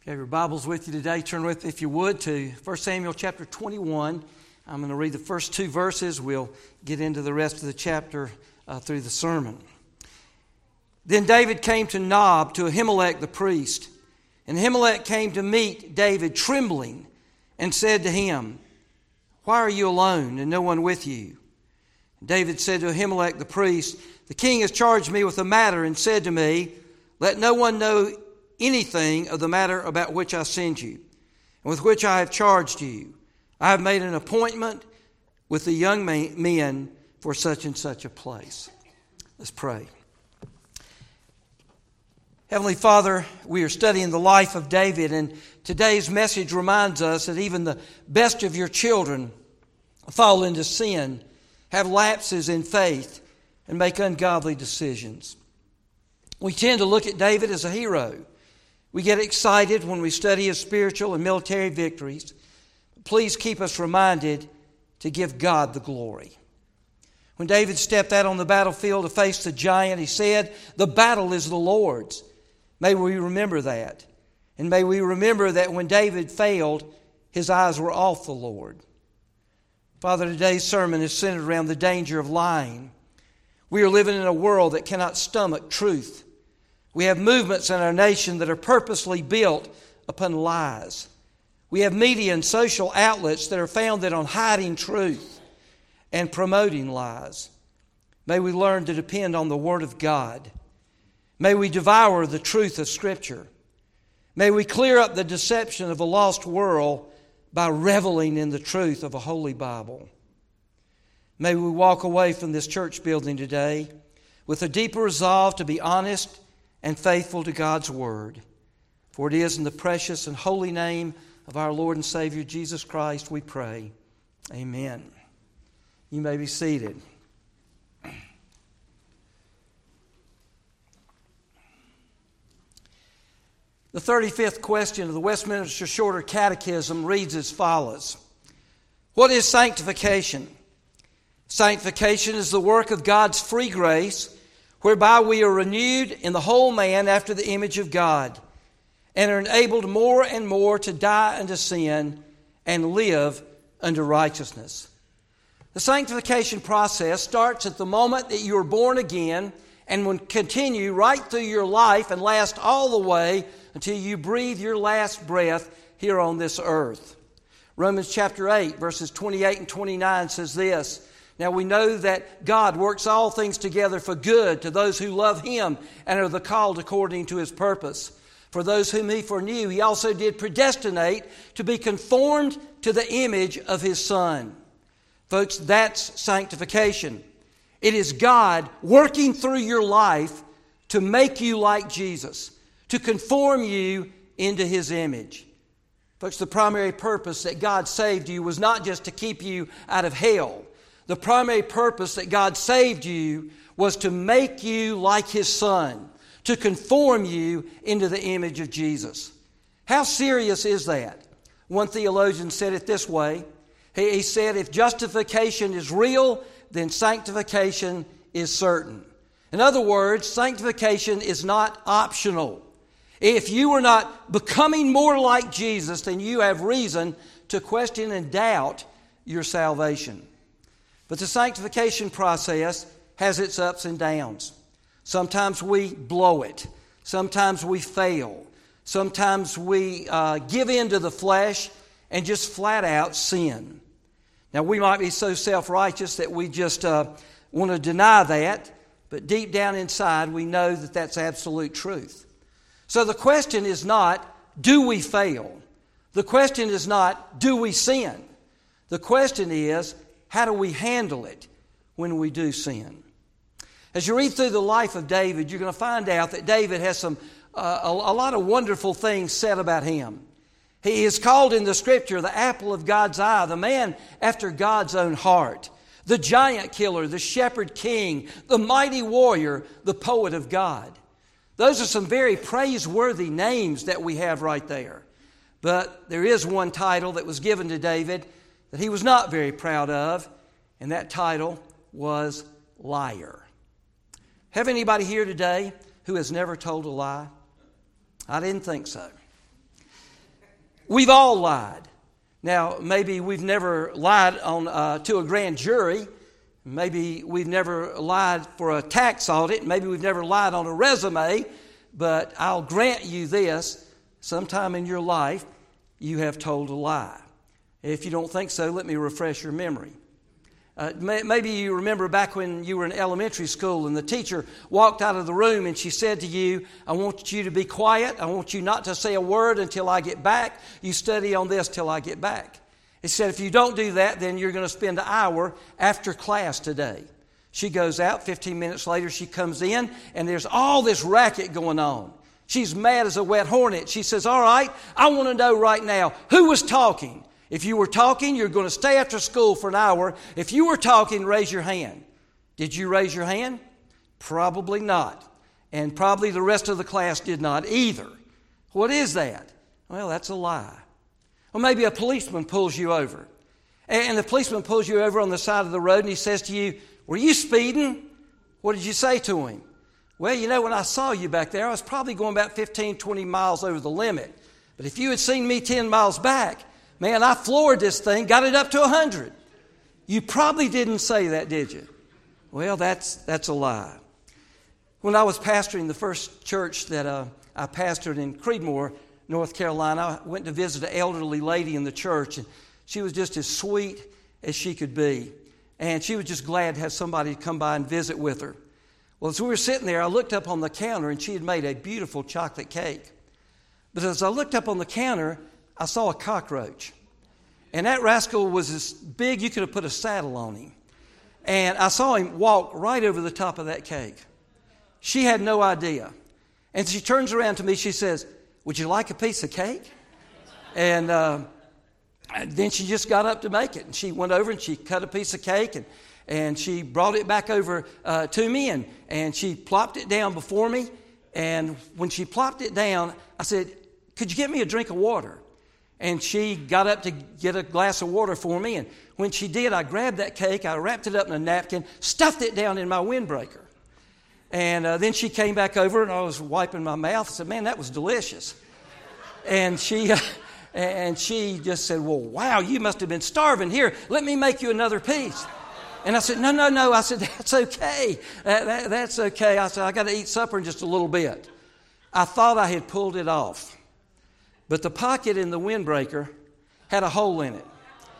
If you have your Bibles with you today, turn with, if you would, to 1 Samuel chapter 21. I'm going to read the first two verses. We'll get into the rest of the chapter through the sermon. Then David came to Nob, to Ahimelech the priest. And Ahimelech came to meet David trembling and said to him, "Why are you alone and no one with you?" David said to Ahimelech the priest, "The king has charged me with a matter and said to me, 'Let no one know anything of the matter about which I send you, and with which I have charged you. I have made an appointment with the young men for such and such a place.'" Let's pray. Heavenly Father, we are studying the life of David, and today's message reminds us that even the best of your children fall into sin, have lapses in faith, and make ungodly decisions. We tend to look at David as a hero. We get excited when we study his spiritual and military victories. Please keep us reminded to give God the glory. When David stepped out on the battlefield to face the giant, he said, "The battle is the Lord's." May we remember that. And may we remember that when David failed, his eyes were off the Lord. Father, today's sermon is centered around the danger of lying. We are living in a world that cannot stomach truth. We have movements in our nation that are purposely built upon lies. We have media and social outlets that are founded on hiding truth and promoting lies. May we learn to depend on the Word of God. May we devour the truth of Scripture. May we clear up the deception of a lost world by reveling in the truth of a holy Bible. May we walk away from this church building today with a deeper resolve to be honest and faithful to God's Word. For it is in the precious and holy name of our Lord and Savior Jesus Christ we pray. Amen. You may be seated. The 35th question of the Westminster Shorter Catechism reads as follows. What is sanctification? Sanctification is the work of God's free grace, whereby we are renewed in the whole man after the image of God, and are enabled more and more to die unto sin and live unto righteousness. The sanctification process starts at the moment that you are born again and will continue right through your life and last all the way until you breathe your last breath here on this earth. Romans chapter 8, verses 28 and 29 says this, "Now we know that God works all things together for good to those who love Him and are the called according to His purpose. For those whom He foreknew, He also did predestinate to be conformed to the image of His Son." Folks, that's sanctification. It is God working through your life to make you like Jesus, to conform you into His image. Folks, the primary purpose that God saved you was not just to keep you out of hell. The primary purpose that God saved you was to make you like His Son, to conform you into the image of Jesus. How serious is that? One theologian said it this way. He said, if justification is real, then sanctification is certain. In other words, sanctification is not optional. If you are not becoming more like Jesus, then you have reason to question and doubt your salvation. But the sanctification process has its ups and downs. Sometimes we blow it. Sometimes we fail. Sometimes we give in to the flesh and just flat out sin. Now, we might be so self-righteous that we just want to deny that, but deep down inside we know that that's absolute truth. So the question is not, do we fail? The question is not, do we sin? The question is, how do we handle it when we do sin? As you read through the life of David, you're going to find out that David has a lot of wonderful things said about him. He is called in the Scripture the apple of God's eye, the man after God's own heart, the giant killer, the shepherd king, the mighty warrior, the poet of God. Those are some very praiseworthy names that we have right there. But there is one title that was given to David that he was not very proud of, and that title was liar. Have anybody here today who has never told a lie? I didn't think so. We've all lied. Now, maybe we've never lied to a grand jury. Maybe we've never lied for a tax audit. Maybe we've never lied on a resume. But I'll grant you this, sometime in your life, you have told a lie. If you don't think so, let me refresh your memory. Maybe you remember back when you were in elementary school and the teacher walked out of the room and she said to you, I want you to be quiet. I want you not to say a word until I get back. You study on this till I get back. It said, if you don't do that, then you're going to spend an hour after class today. She goes out. 15 minutes later, she comes in, and there's all this racket going on. She's mad as a wet hornet. She says, all right, I want to know right now, who was talking? If you were talking, you're going to stay after school for an hour. If you were talking, raise your hand. Did you raise your hand? Probably not. And probably the rest of the class did not either. What is that? Well, that's a lie. Or maybe a policeman pulls you over. And the policeman pulls you over on the side of the road and he says to you, were you speeding? What did you say to him? Well, you know, when I saw you back there, I was probably going about 15, 20 miles over the limit. But if you had seen me 10 miles back, man, I floored this thing, got it up to 100. You probably didn't say that, did you? Well, that's a lie. When I was pastoring the first church that I pastored in Creedmoor, North Carolina, I went to visit an elderly lady in the church, and she was just as sweet as she could be. And she was just glad to have somebody come by and visit with her. Well, as we were sitting there, I looked up on the counter, and she had made a beautiful chocolate cake. But as I looked up on the counter, I saw a cockroach. And that rascal was as big, you could have put a saddle on him. And I saw him walk right over the top of that cake. She had no idea. And she turns around to me, she says, would you like a piece of cake? And then she just got up to make it. And she went over and she cut a piece of cake and she brought it back over to me and she plopped it down before me. And when she plopped it down, I said, could you get me a drink of water? And she got up to get a glass of water for me. And when she did, I grabbed that cake, I wrapped it up in a napkin, stuffed it down in my windbreaker. And then she came back over and I was wiping my mouth. I said, man, that was delicious. And she just said, well, wow, you must have been starving. Here, let me make you another piece. And I said, no. I said, that's okay. That's okay. I said, I got to eat supper in just a little bit. I thought I had pulled it off. But the pocket in the windbreaker had a hole in it.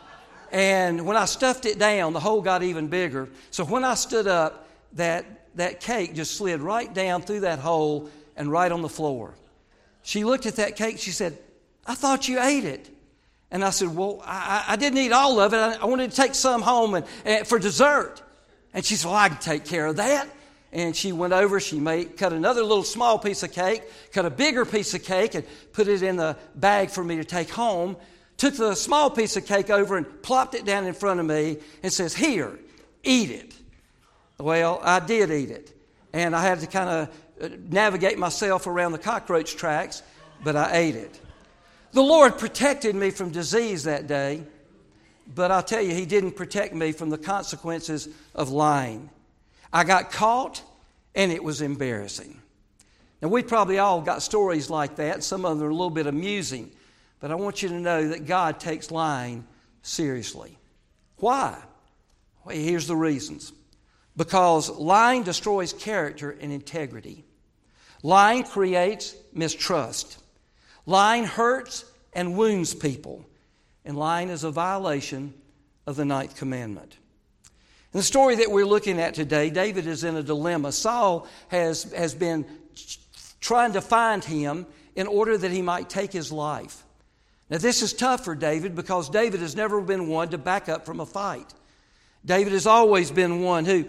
And when I stuffed it down, the hole got even bigger. So when I stood up, that cake just slid right down through that hole and right on the floor. She looked at that cake. She said, I thought you ate it. And I said, well, I didn't eat all of it. I wanted to take some home and for dessert. And she said, well, I can take care of that. And she went over, cut another little small piece of cake, cut a bigger piece of cake and put it in the bag for me to take home. Took the small piece of cake over and plopped it down in front of me and says, here, eat it. Well, I did eat it. And I had to kind of navigate myself around the cockroach tracks, but I ate it. The Lord protected me from disease that day, but I'll tell you, He didn't protect me from the consequences of lying. I got caught, and it was embarrassing. Now, we probably all got stories like that. Some of them are a little bit amusing, but I want you to know that God takes lying seriously. Why? Well, here's the reasons. Because lying destroys character and integrity. Lying creates mistrust. Lying hurts and wounds people. And lying is a violation of the 9th commandment. In the story that we're looking at today, David is in a dilemma. Saul has been trying to find him in order that he might take his life. Now, this is tough for David because David has never been one to back up from a fight. David has always been one who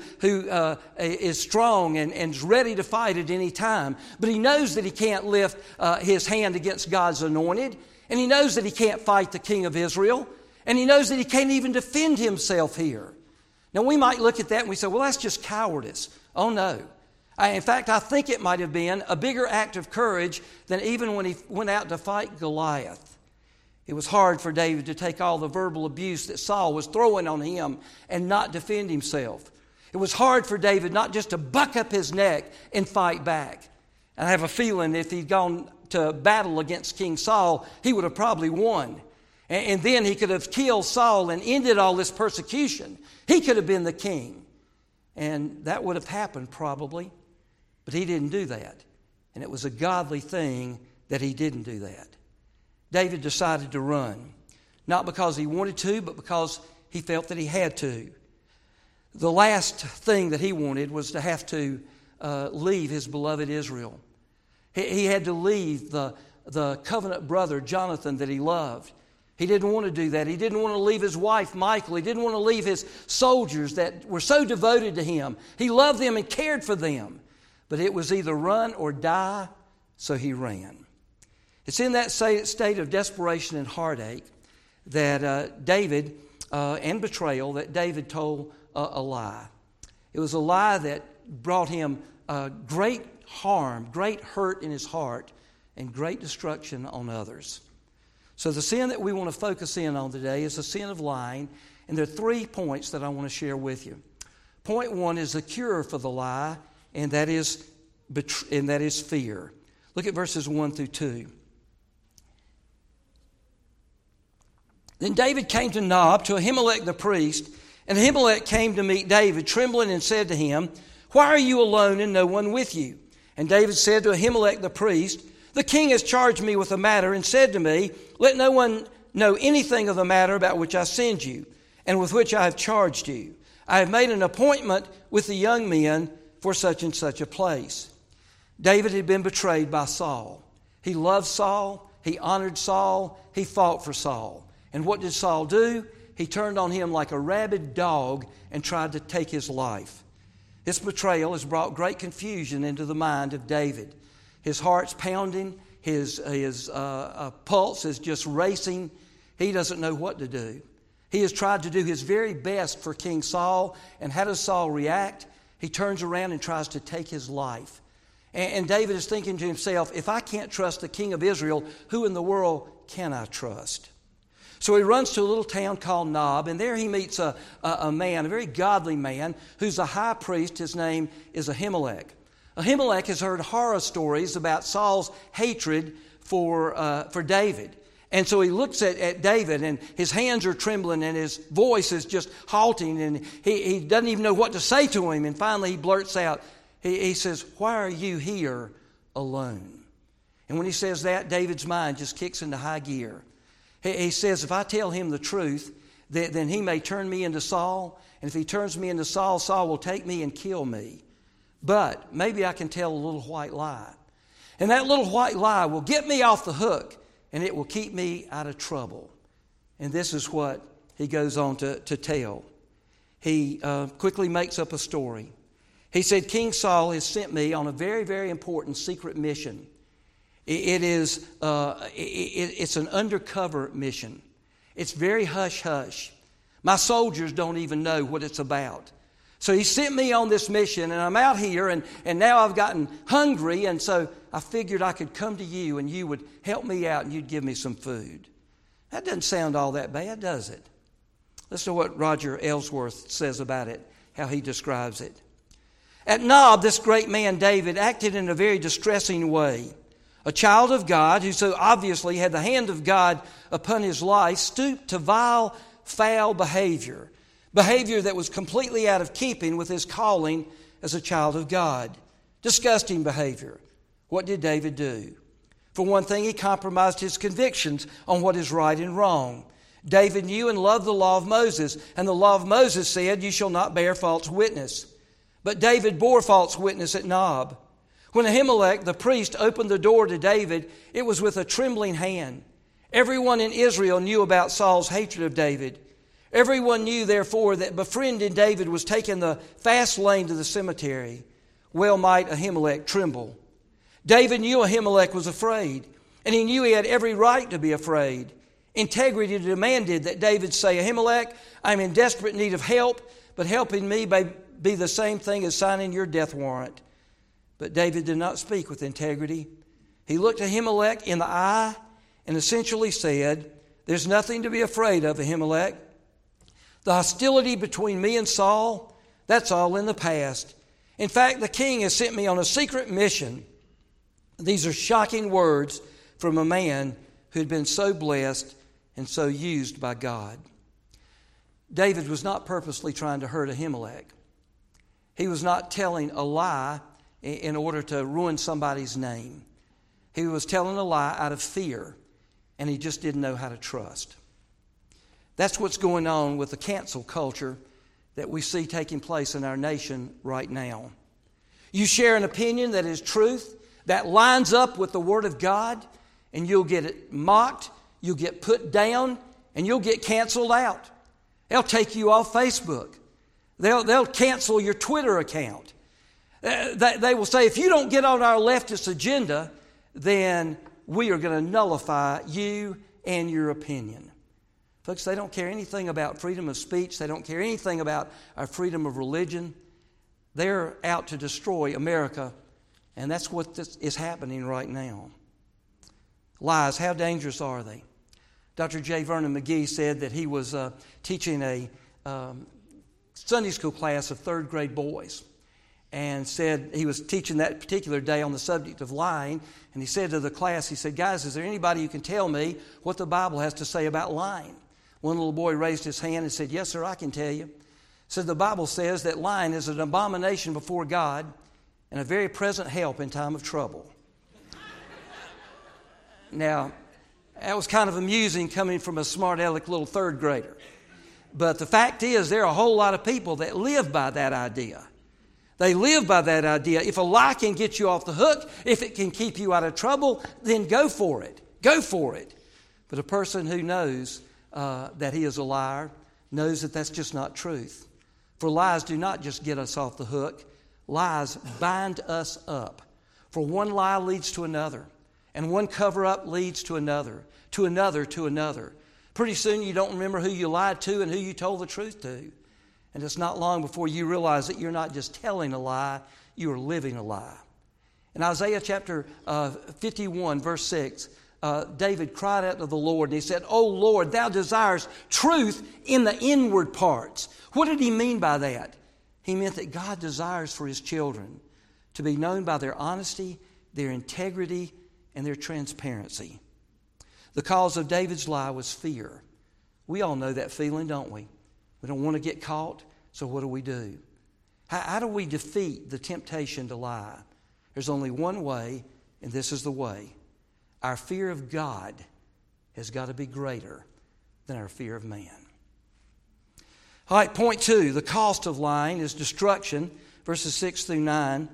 is strong and is ready to fight at any time. But he knows that he can't lift his hand against God's anointed. And he knows that he can't fight the king of Israel. And he knows that he can't even defend himself here. Now, we might look at that and we say, well, that's just cowardice. Oh, no. In fact, I think it might have been a bigger act of courage than even when he went out to fight Goliath. It was hard for David to take all the verbal abuse that Saul was throwing on him and not defend himself. It was hard for David not just to buck up his neck and fight back. And I have a feeling if he'd gone to battle against King Saul, he would have probably won. And then he could have killed Saul and ended all this persecution. He could have been the king. And that would have happened probably. But he didn't do that. And it was a godly thing that he didn't do that. David decided to run. Not because he wanted to, but because he felt that he had to. The last thing that he wanted was to have to leave his beloved Israel. He had to leave the covenant brother, Jonathan, that he loved. He didn't want to do that. He didn't want to leave his wife, Michal. He didn't want to leave his soldiers that were so devoted to him. He loved them and cared for them. But it was either run or die, so he ran. It's in that state of desperation and heartache that David, and betrayal, that David told a lie. It was a lie that brought him great harm, great hurt in his heart, and great destruction on others. So the sin that we want to focus in on today is the sin of lying, and there are 3 points that I want to share with you. Point 1 is the cure for the lie, and that is fear. Look at verses 1 through 2. Then David came to Nob, to Ahimelech the priest, and Ahimelech came to meet David, trembling, and said to him, "Why are you alone and no one with you?" And David said to Ahimelech the priest, "The king has charged me with a matter and said to me, 'Let no one know anything of the matter about which I send you, and with which I have charged you. I have made an appointment with the young men for such and such a place.'" David had been betrayed by Saul. He loved Saul. He honored Saul. He fought for Saul. And what did Saul do? He turned on him like a rabid dog and tried to take his life. This betrayal has brought great confusion into the mind of David. His heart's pounding. His pulse is just racing. He doesn't know what to do. He has tried to do his very best for King Saul. And how does Saul react? He turns around and tries to take his life. And David is thinking to himself, if I can't trust the king of Israel, who in the world can I trust? So he runs to a little town called Nob, and there he meets a man, a very godly man, who's a high priest. His name is Ahimelech. Ahimelech has heard horror stories about Saul's hatred for David. And so he looks at David, and his hands are trembling, and his voice is just halting, and he doesn't even know what to say to him. And finally he blurts out, he says, "Why are you here alone?" And when he says that, David's mind just kicks into high gear. He says, if I tell him the truth, then he may turn me into Saul. And if he turns me into Saul, Saul will take me and kill me. But maybe I can tell a little white lie. And that little white lie will get me off the hook, and it will keep me out of trouble. And this is what he goes on to tell. He quickly makes up a story. He said, King Saul has sent me on a very, very important secret mission. It's an undercover mission. It's very hush-hush. My soldiers don't even know what it's about. So he sent me on this mission, and I'm out here, and now I've gotten hungry, and so I figured I could come to you, and you would help me out, and you'd give me some food. That doesn't sound all that bad, does it? Listen to what Roger Ellsworth says about it, how he describes it. At Nob, this great man, David, acted in a very distressing way. A child of God, who so obviously had the hand of God upon his life, stooped to vile, foul behavior that was completely out of keeping with his calling as a child of God. Disgusting behavior. What did David do? For one thing, he compromised his convictions on what is right and wrong. David knew and loved the law of Moses, and the law of Moses said, "You shall not bear false witness." But David bore false witness at Nob. When Ahimelech, the priest, opened the door to David, it was with a trembling hand. Everyone in Israel knew about Saul's hatred of David. Everyone knew, therefore, that befriending David was taking the fast lane to the cemetery. Well might Ahimelech tremble. David knew Ahimelech was afraid, and he knew he had every right to be afraid. Integrity demanded that David say, "Ahimelech, I'm in desperate need of help, but helping me may be the same thing as signing your death warrant." But David did not speak with integrity. He looked Ahimelech in the eye and essentially said, "There's nothing to be afraid of, Ahimelech. The hostility between me and Saul, that's all in the past. In fact, the king has sent me on a secret mission. These are shocking words from a man who had been so blessed and so used by God. David was not purposely trying to hurt Ahimelech. He was not telling a lie in order to ruin somebody's name. He was telling a lie out of fear, and he just didn't know how to trust. That's what's going on with the cancel culture that we see taking place in our nation right now. You share an opinion that is truth, that lines up with the Word of God, and you'll get it mocked, you'll get put down, and you'll get canceled out. They'll take you off Facebook. They'll cancel your Twitter account. They will say, if you don't get on our leftist agenda, then we are going to nullify you and your opinion. Folks, they don't care anything about freedom of speech. They don't care anything about our freedom of religion. They're out to destroy America, and that's what is happening right now. Lies, how dangerous are they? Dr. J. Vernon McGee said that he was teaching a Sunday school class of third grade boys, and said he was teaching that particular day on the subject of lying, and he said to the class, he said, guys, is there anybody who can tell me what the Bible has to say about lying? One little boy raised his hand and said, yes, sir, I can tell you. Said the Bible says that lying is an abomination before God and a very present help in time of trouble. Now, that was kind of amusing coming from a smart aleck little third grader. But the fact is, there are a whole lot of people that live by that idea. They live by that idea. If a lie can get you off the hook, if it can keep you out of trouble, then go for it. Go for it. But a person who knows that he is a liar knows that that's just not truth. For lies do not just get us off the hook. Lies bind us up. For one lie leads to another, and one cover-up leads to another, to another, to another. Pretty soon you don't remember who you lied to and who you told the truth to. And it's not long before you realize that you're not just telling a lie, you are living a lie. In Isaiah chapter 51, verse 6, David cried out to the Lord and he said, "O Lord, thou desirest truth in the inward parts." What did he mean by that? He meant that God desires for his children to be known by their honesty, their integrity, and their transparency. The cause of David's lie was fear. We all know that feeling, don't we? We don't want to get caught, so what do? How do we defeat the temptation to lie? There's only one way, and this is the way. Our fear of God has got to be greater than our fear of man. All right, point 2, the cost of lying is destruction, verses 6 through 9.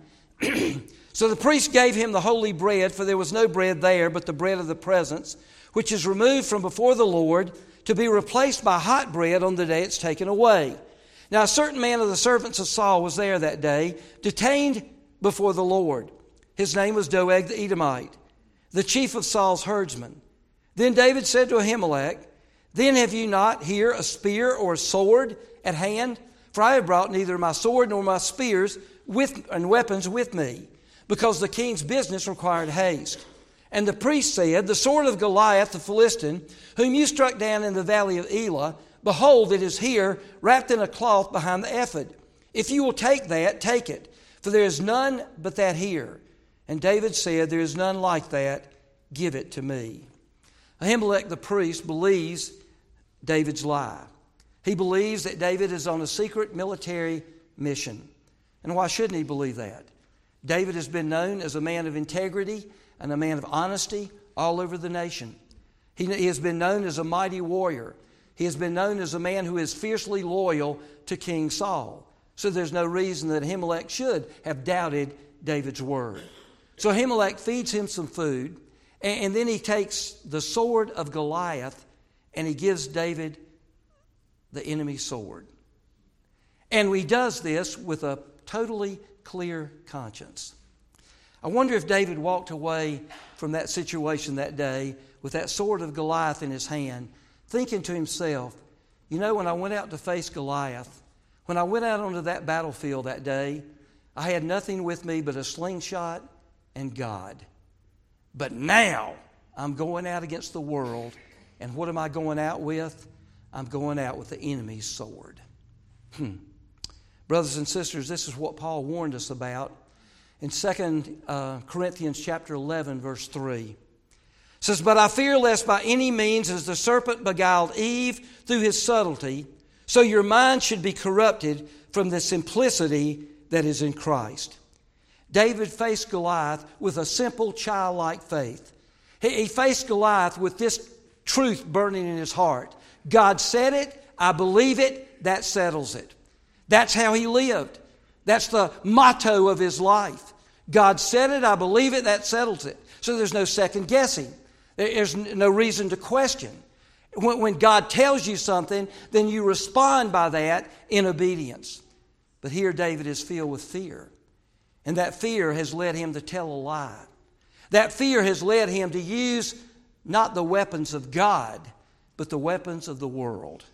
So the priest gave him the holy bread, for there was no bread there but the bread of the presence, which is removed from before the Lord, to be replaced by hot bread on the day it's taken away. Now a certain man of the servants of Saul was there that day, detained before the Lord. His name was Doeg the Edomite, the chief of Saul's herdsmen. Then David said to Ahimelech, "Then have you not here a spear or a sword at hand? For I have brought neither my sword nor my spears and weapons with me, because the king's business required haste." And the priest said, "The sword of Goliath the Philistine, whom you struck down in the valley of Elah, behold, it is here, wrapped in a cloth behind the ephod. If you will take that, take it, for there is none but that here." And David said, "There is none like that, give it to me." Ahimelech the priest believes David's lie. He believes that David is on a secret military mission. And why shouldn't he believe that? David has been known as a man of integrity and a man of honesty all over the nation. He has been known as a mighty warrior. He has been known as a man who is fiercely loyal to King Saul. So there's no reason that Ahimelech should have doubted David's word. So Ahimelech feeds him some food, and then he takes the sword of Goliath and he gives David the enemy's sword. And he does this with a totally clear conscience. I wonder if David walked away from that situation that day with that sword of Goliath in his hand, thinking to himself, you know, when I went out to face Goliath, when I went out onto that battlefield that day, I had nothing with me but a slingshot and God. But now I'm going out against the world, and what am I going out with? I'm going out with the enemy's sword. Brothers and sisters, this is what Paul warned us about in 2 Corinthians chapter 11, verse 3. It says, "But I fear lest by any means, as the serpent beguiled Eve through his subtlety, so your mind should be corrupted from the simplicity that is in Christ." David faced Goliath with a simple childlike faith. He faced Goliath with this truth burning in his heart. God said it, I believe it, that settles it. That's how he lived. That's the motto of his life. God said it, I believe it, that settles it. So there's no second guessing. There's no reason to question. When God tells you something, then you respond by that in obedience. But here David is filled with fear. And that fear has led him to tell a lie. That fear has led him to use not the weapons of God, but the weapons of the world.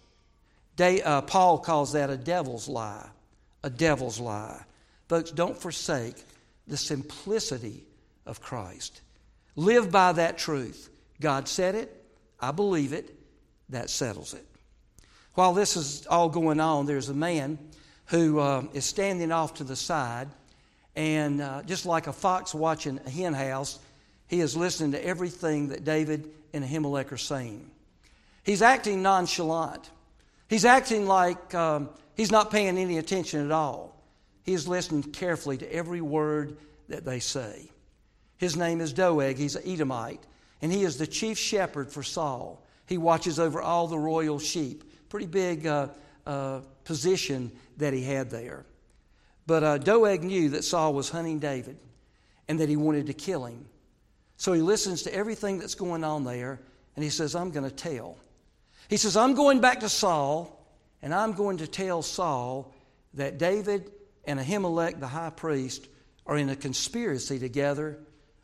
Paul calls that a devil's lie. A devil's lie. Folks, don't forsake the simplicity of Christ. Live by that truth. God said it, I believe it, that settles it. While this is all going on, there's a man who is standing off to the side, and just like a fox watching a hen house, he is listening to everything that David and Ahimelech are saying. He's acting nonchalant. He's acting like he's not paying any attention at all. He is listening carefully to every word that they say. His name is Doeg. He's an Edomite, and he is the chief shepherd for Saul. He watches over all the royal sheep. Pretty big position that he had there. But Doeg knew that Saul was hunting David and that he wanted to kill him. So he listens to everything that's going on there, and he says, I'm going to tell. He says, I'm going back to Saul, and I'm going to tell Saul that David and Ahimelech, the high priest, are in a conspiracy together,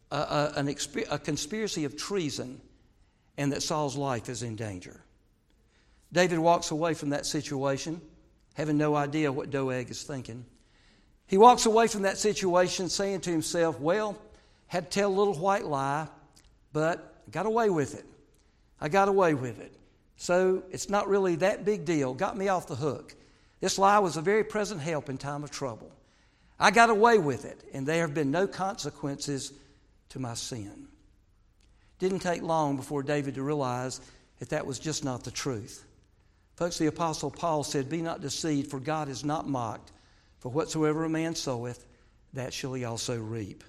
a conspiracy of treason, and that Saul's life is in danger. David walks away from that situation, having no idea what Doeg is thinking. He walks away from that situation saying to himself, well, had to tell a little white lie, but I got away with it. I got away with it. So it's not really that big deal. Got me off the hook. This lie was a very present help in time of trouble. I got away with it, and there have been no consequences to my sin. Didn't take long before David to realize that that was just not the truth. Folks, the Apostle Paul said, be not deceived, for God is not mocked. For whatsoever a man soweth, that shall he also reap.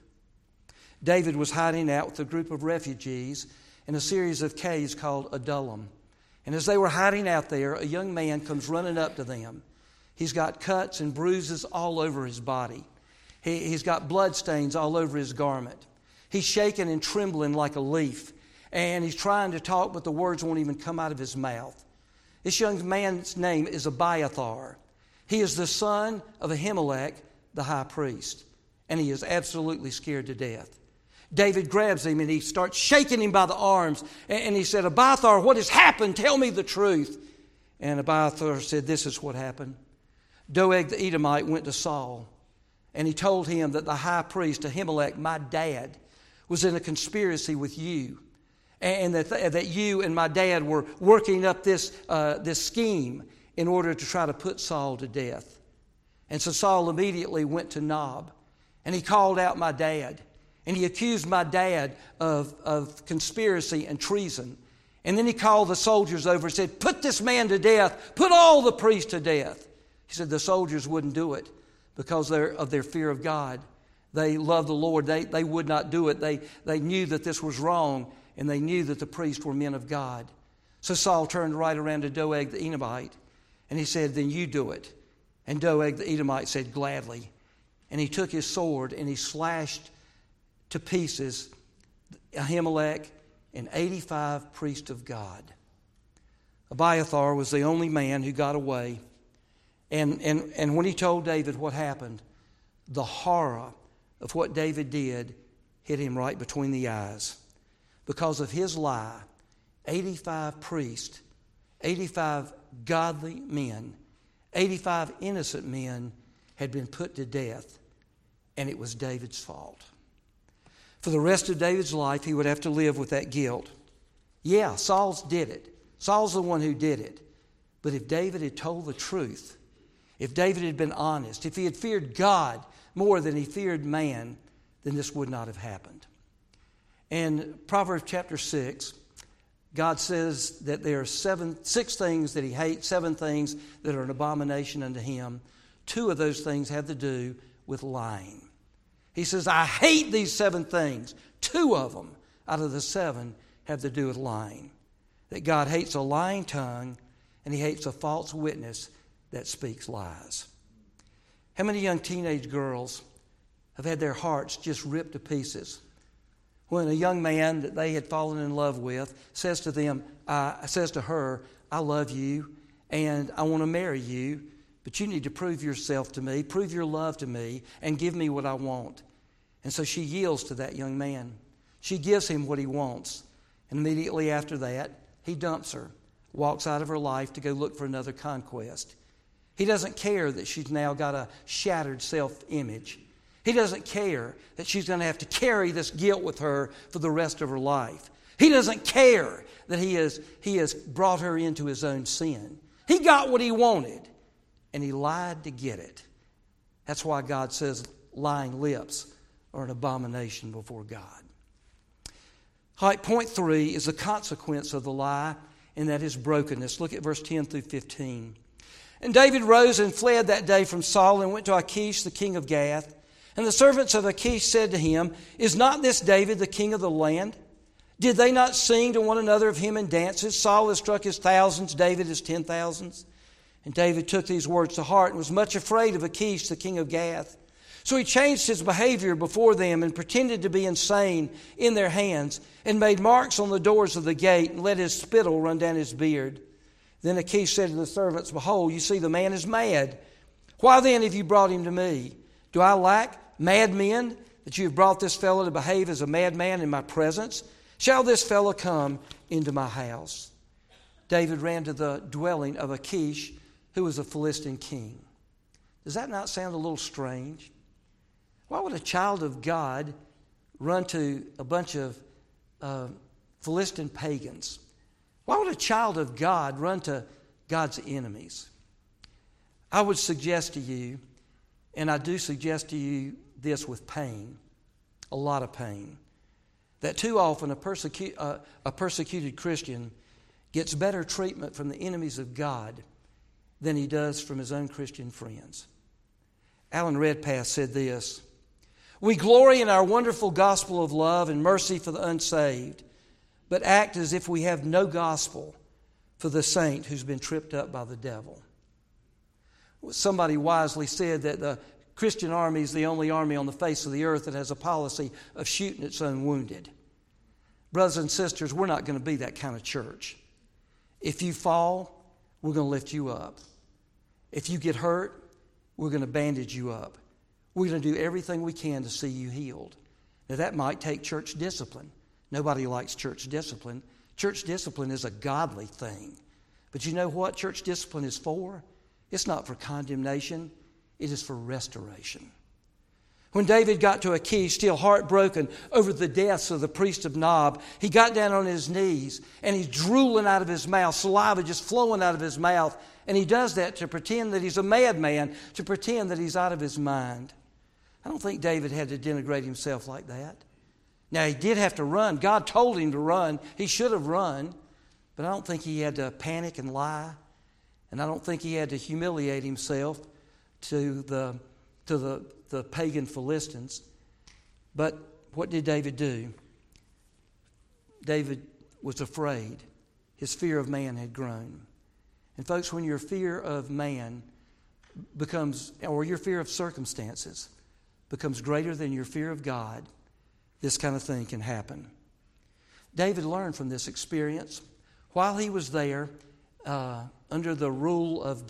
David was hiding out with a group of refugees in a series of caves called Adullam. And as they were hiding out there, a young man comes running up to them. He's got cuts and bruises all over his body. He's got blood stains all over his garment. He's shaking and trembling like a leaf. And he's trying to talk, but the words won't even come out of his mouth. This young man's name is Abiathar. He is the son of Ahimelech, the high priest. And he is absolutely scared to death. David grabs him and he starts shaking him by the arms. And he said, Abiathar, what has happened? Tell me the truth. And Abiathar said, this is what happened. Doeg the Edomite went to Saul. And he told him that the high priest, Ahimelech, my dad, was in a conspiracy with you. And that you and my dad were working up this scheme in order to try to put Saul to death. And so Saul immediately went to Nob. And he called out my dad. And he accused my dad of conspiracy and treason. And then he called the soldiers over and said, put this man to death. Put all the priests to death. He said the soldiers wouldn't do it because of their fear of God. They loved the Lord. They would not do it. They knew that this was wrong, and they knew that the priests were men of God. So Saul turned right around to Doeg the Edomite, and he said, then you do it. And Doeg the Edomite said, gladly. And he took his sword and he slashed to pieces Ahimelech and 85 priests of God. Abiathar was the only man who got away. And when he told David what happened, the horror of what David did hit him right between the eyes. Because of his lie, 85 priests, 85 godly men, 85 innocent men had been put to death, and it was David's fault. For the rest of David's life, he would have to live with that guilt. Yeah, Saul did it. Saul's the one who did it. But if David had told the truth, if David had been honest, if he had feared God more than he feared man, then this would not have happened. In Proverbs chapter 6, God says that there are 6 things that he hates, 7 things that are an abomination unto him. 2 of those things have to do with lying. He says, I hate these 7 things. 2 of them out of the 7 have to do with lying. That God hates a lying tongue, and he hates a false witness that speaks lies. How many young teenage girls have had their hearts just ripped to pieces when a young man that they had fallen in love with says to her, I love you and I want to marry you, but you need to prove yourself to me, prove your love to me, and give me what I want. And so she yields to that young man. She gives him what he wants. And immediately after that, he dumps her, walks out of her life to go look for another conquest. He doesn't care that she's now got a shattered self-image. He doesn't care that she's going to have to carry this guilt with her for the rest of her life. He doesn't care that he has brought her into his own sin. He got what he wanted, and he lied to get it. That's why God says lying lips are an abomination before God. All right, point 3 is the consequence of the lie, and that is brokenness. Look at verse 10 through 15. And David rose and fled that day from Saul and went to Achish, the king of Gath. And the servants of Achish said to him, Is not this David the king of the land? Did they not sing to one another of him in dances? Saul has struck his thousands, David his 10,000s. And David took these words to heart and was much afraid of Achish, the king of Gath. So he changed his behavior before them and pretended to be insane in their hands and made marks on the doors of the gate and let his spittle run down his beard. Then Achish said to the servants, Behold, you see the man is mad. Why then have you brought him to me? Do I lack mad men that you have brought this fellow to behave as a madman in my presence? Shall this fellow come into my house? David ran to the dwelling of Achish, who was a Philistine king. Does that not sound a little strange? Why would a child of God run to a bunch of Philistine pagans? Why would a child of God run to God's enemies? I would suggest to you, and I do suggest to you this with pain, a lot of pain, that too often a persecuted Christian gets better treatment from the enemies of God than he does from his own Christian friends. Alan Redpath said this, We glory in our wonderful gospel of love and mercy for the unsaved, but act as if we have no gospel for the saint who's been tripped up by the devil. Somebody wisely said that the Christian army is the only army on the face of the earth that has a policy of shooting its own wounded. Brothers and sisters, we're not going to be that kind of church. If you fall, we're going to lift you up. If you get hurt, we're going to bandage you up. We're going to do everything we can to see you healed. Now that might take church discipline. Nobody likes church discipline. Church discipline is a godly thing. But you know what church discipline is for? It's not for condemnation. It is for restoration. When David got to Achish, still heartbroken over the deaths of the priest of Nob, he got down on his knees and he's drooling out of his mouth, saliva just flowing out of his mouth. And he does that to pretend that he's a madman, to pretend that he's out of his mind. I don't think David had to denigrate himself like that. Now, he did have to run. God told him to run. He should have run. But I don't think he had to panic and lie. And I don't think he had to humiliate himself to the pagan Philistines. But what did David do? David was afraid. His fear of man had grown. And folks, when your fear of man becomes, or your fear of circumstances becomes greater than your fear of God, this kind of thing can happen. David learned from this experience. While he was there, under the rule of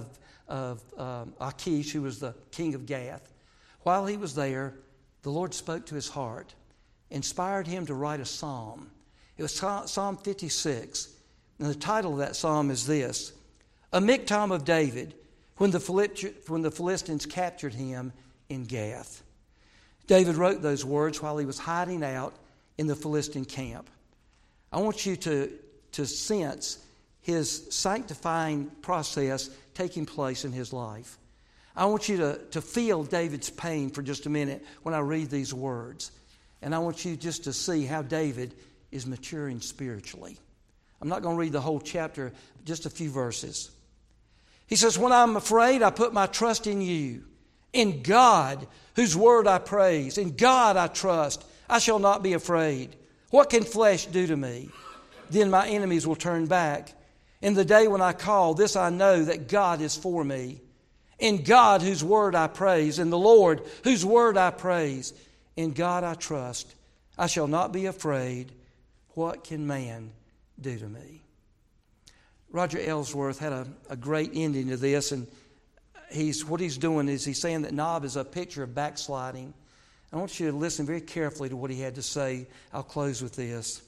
Achish, who was the king of Gath, while he was there, the Lord spoke to his heart, inspired him to write a psalm. It was Psalm 56. And the title of that psalm is this, A Miktam of David, when the Philistines captured him in Gath. David wrote those words while he was hiding out in the Philistine camp. I want you to sense his sanctifying process taking place in his life. I want you to feel David's pain for just a minute when I read these words. And I want you just to see how David is maturing spiritually. I'm not going to read the whole chapter, but just a few verses. He says, when I'm afraid, I put my trust in you. In God, whose word I praise. In God I trust. I shall not be afraid. What can flesh do to me? Then my enemies will turn back. In the day when I call, this I know, that God is for me. In God, whose word I praise. In the Lord, whose word I praise. In God I trust. I shall not be afraid. What can man do to me? Roger Ellsworth had a great ending to this, and what he's doing is he's saying that Nob is a picture of backsliding. I want you to listen very carefully to what he had to say. I'll close with this.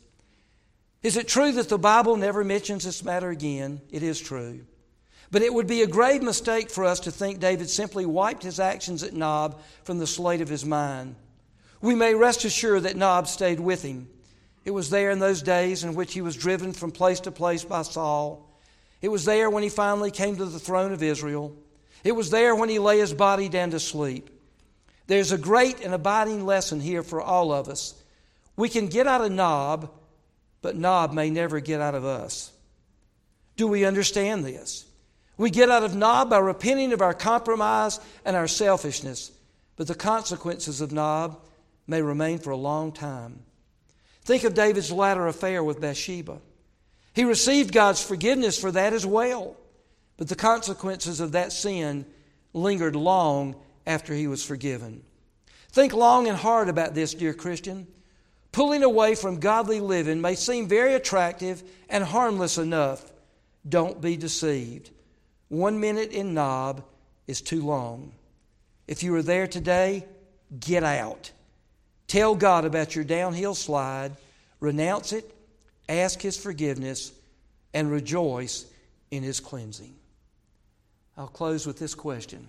Is it true that the Bible never mentions this matter again? It is true. But it would be a grave mistake for us to think David simply wiped his actions at Nob from the slate of his mind. We may rest assured that Nob stayed with him. It was there in those days in which he was driven from place to place by Saul. It was there when he finally came to the throne of Israel. It was there when he lay his body down to sleep. There's a great and abiding lesson here for all of us. We can get out of Nob, but Nob may never get out of us. Do we understand this? We get out of Nob by repenting of our compromise and our selfishness, but the consequences of Nob may remain for a long time. Think of David's latter affair with Bathsheba. He received God's forgiveness for that as well, but the consequences of that sin lingered long after he was forgiven. Think long and hard about this, dear Christian. Pulling away from godly living may seem very attractive and harmless enough. Don't be deceived. 1 minute in Nob is too long. If you are there today, get out. Tell God about your downhill slide, renounce it, ask His forgiveness, and rejoice in His cleansing. I'll close with this question.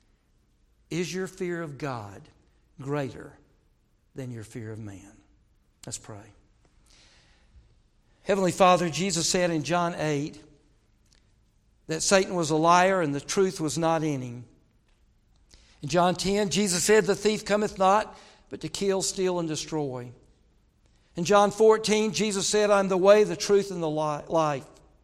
Is your fear of God greater than your fear of man? Let's pray. Heavenly Father, Jesus said in John 8 that Satan was a liar and the truth was not in him. In John 10, Jesus said, the thief cometh not, but to kill, steal, and destroy. In John 14, Jesus said, I am the way, the truth, and the life.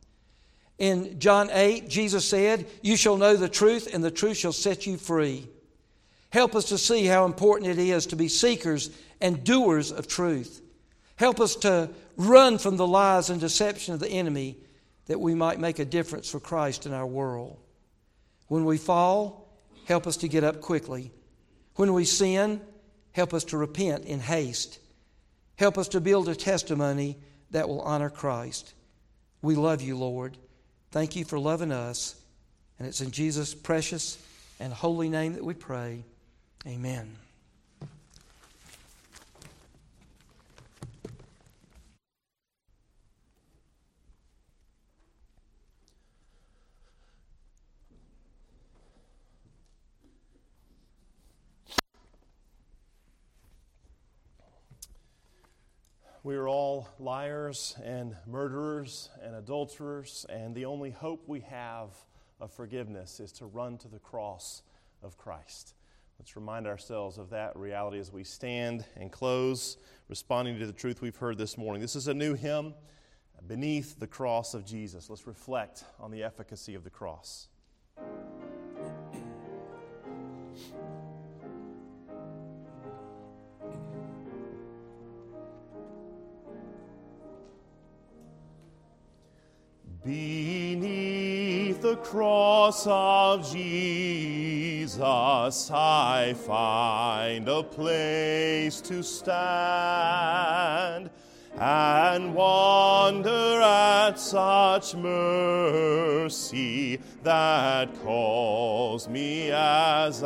In John 8, Jesus said, you shall know the truth, and the truth shall set you free. Help us to see how important it is to be seekers and doers of truth. Help us to run from the lies and deception of the enemy that we might make a difference for Christ in our world. When we fall, help us to get up quickly. When we sin, help us to repent in haste. Help us to build a testimony that will honor Christ. We love you, Lord. Thank you for loving us. And it's in Jesus' precious and holy name that we pray. Amen. We are all liars and murderers and adulterers, and the only hope we have of forgiveness is to run to the cross of Christ. Let's remind ourselves of that reality as we stand and close, responding to the truth we've heard this morning. This is a new hymn, Beneath the Cross of Jesus. Let's reflect on the efficacy of the cross. Beneath the cross of Jesus, I find a place to stand and wonder at such mercy that calls me as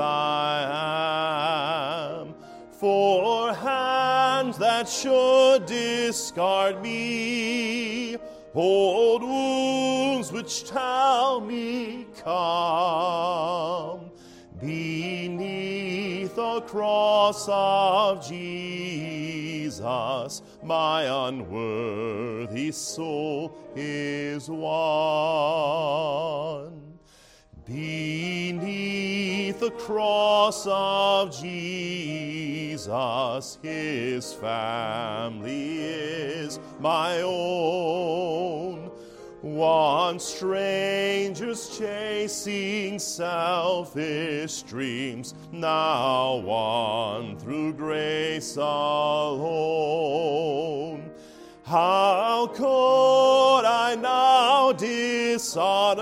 I am. For hands that should discard me hold wounds which tell me come. Beneath the cross of Jesus, my unworthy soul is won. Beneath the cross of Jesus, his family is my own. Once strangers chasing selfish dreams, now one through grace alone. How could I now dishonor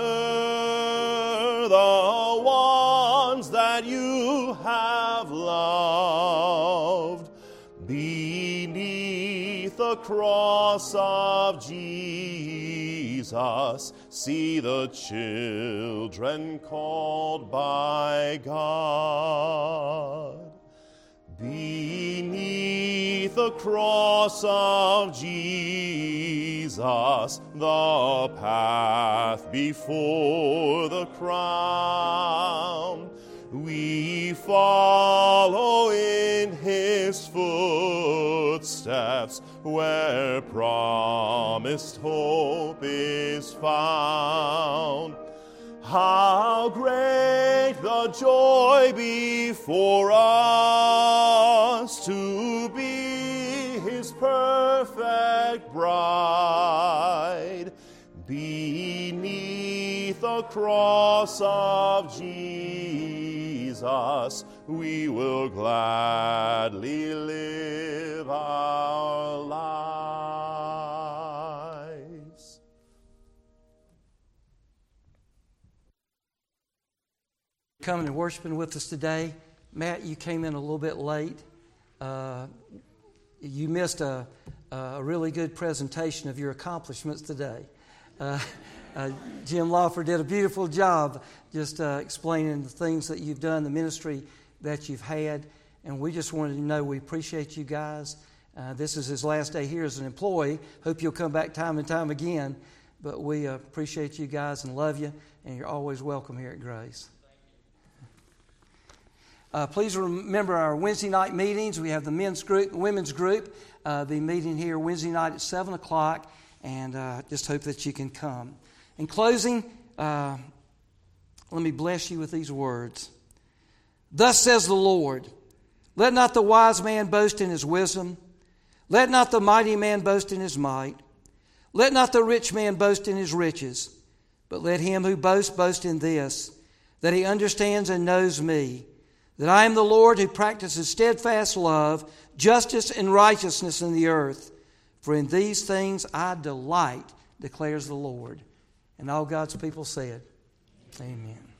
the ones that you have loved? Beneath the cross of Jesus, see the children called by God. Beneath the cross of Jesus, the path before the crown, we follow in his footsteps, where promised hope is found. How great the joy before us to be his perfect bride. Beneath the cross of Jesus, we will gladly live our lives. Coming and worshiping with us today. Matt, you came in a little bit late. You missed a really good presentation of your accomplishments today. Jim Lawford did a beautiful job just explaining the things that you've done, the ministry that you've had, and we just wanted to know we appreciate you guys. This is his last day here as an employee. Hope you'll come back time and time again, but we appreciate you guys and love you, and you're always welcome here at Grace. Please remember our Wednesday night meetings. We have the men's group, the women's group. Be meeting here Wednesday night at 7 o'clock, and just hope that you can come. In closing, let me bless you with these words. Thus says the Lord, let not the wise man boast in his wisdom. Let not the mighty man boast in his might. Let not the rich man boast in his riches. But let him who boasts boast in this, that he understands and knows me, that I am the Lord who practices steadfast love, justice, and righteousness in the earth. For in these things I delight, declares the Lord. And all God's people said, Amen.